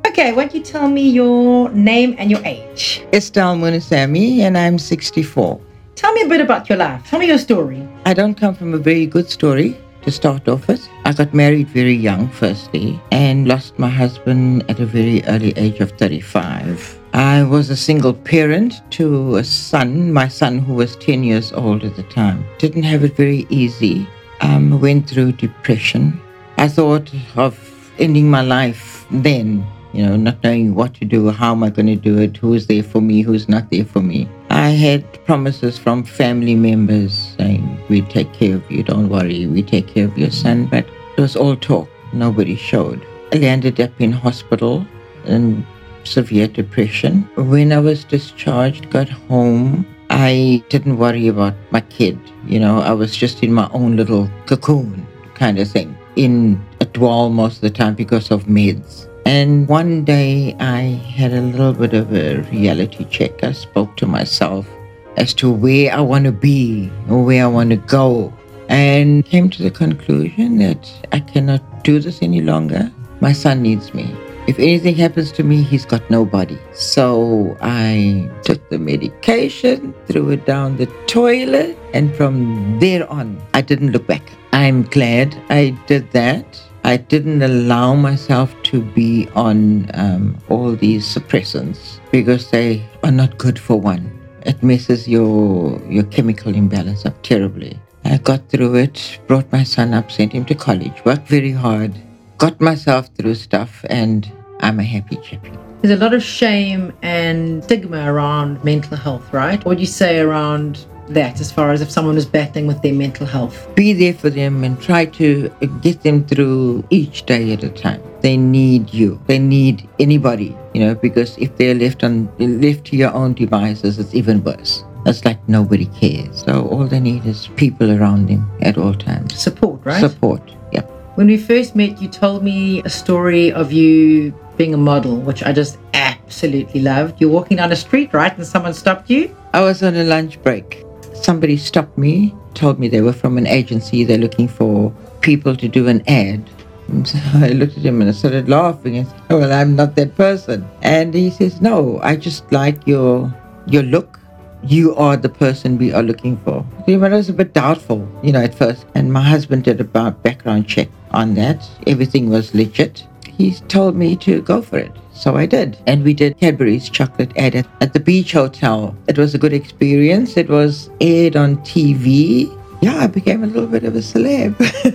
Okay, why don't you tell me your name and your age? Estelle Munasamy, and I'm 64. Tell me a bit about your life. Tell me your story. I don't come from a very good story to start off with. I got married very young, firstly, and lost my husband at a very early age of 35. I was a single parent to a son, my son who was 10 years old at the time. Didn't have it very easy. Went through depression. I thought of ending my life then, not knowing what to do, how am I going to do it, who's there for me, who's not there for me. I had promises from family members saying, we take care of you, don't worry, we take care of your son, but it was all talk, nobody showed. I landed up in hospital in severe depression. When I was discharged, got home, I didn't worry about my kid. I was just in my own little cocoon kind of thing, in a dwell most of the time because of meds. And one day I had a little bit of a reality check. I spoke to myself as to where I want to be or where I want to go, and came to the conclusion that I cannot do this any longer. My son needs me. If anything happens to me, he's got nobody. So I took the medication, threw it down the toilet, and from there on, I didn't look back. I'm glad I did that. I didn't allow myself to be on all these suppressants because they are not good for one. It messes your chemical imbalance up terribly. I got through it, brought my son up, sent him to college, worked very hard, got myself through stuff, and I'm a happy chappy. There's a lot of shame and stigma around mental health, right? What would you say around that as far as if someone is battling with their mental health? Be there for them and try to get them through each day at a time. They need you. They need anybody, because if they're left to your own devices, it's even worse. It's like nobody cares. So all they need is people around them at all times. Support, right? Support, yeah. When we first met, you told me a story of you being a model, which I just absolutely loved. You're walking down the street, right? And someone stopped you? I was on a lunch break. Somebody stopped me, told me they were from an agency. They're looking for people to do an ad. And so I looked at him and I started laughing and said, well, I'm not that person. And he says, no, I just like your look. You are the person we are looking for. I was a bit doubtful, at first. And my husband did a background check on that. Everything was legit. He told me to go for it. So I did. And we did Cadbury's chocolate ad at the Beach Hotel. It was a good experience. It was aired on TV. Yeah, I became a little bit of a celeb.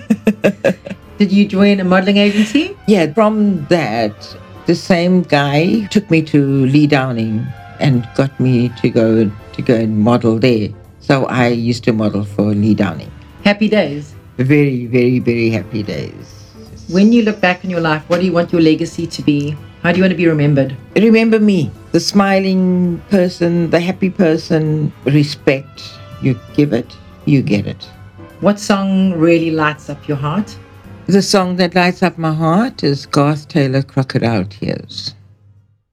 Did you join a modeling agency? Yeah, from that, the same guy took me to Lee Downing and got me to go and model there. So I used to model for Lee Downing. Happy days. Very, very, very happy days. When you look back in your life, what do you want your legacy to be? How do you want to be remembered? Remember me, the smiling person, the happy person. Respect. You give it, you get it. What song really lights up your heart? The song that lights up my heart is Garth Taylor, Crocodile Tears.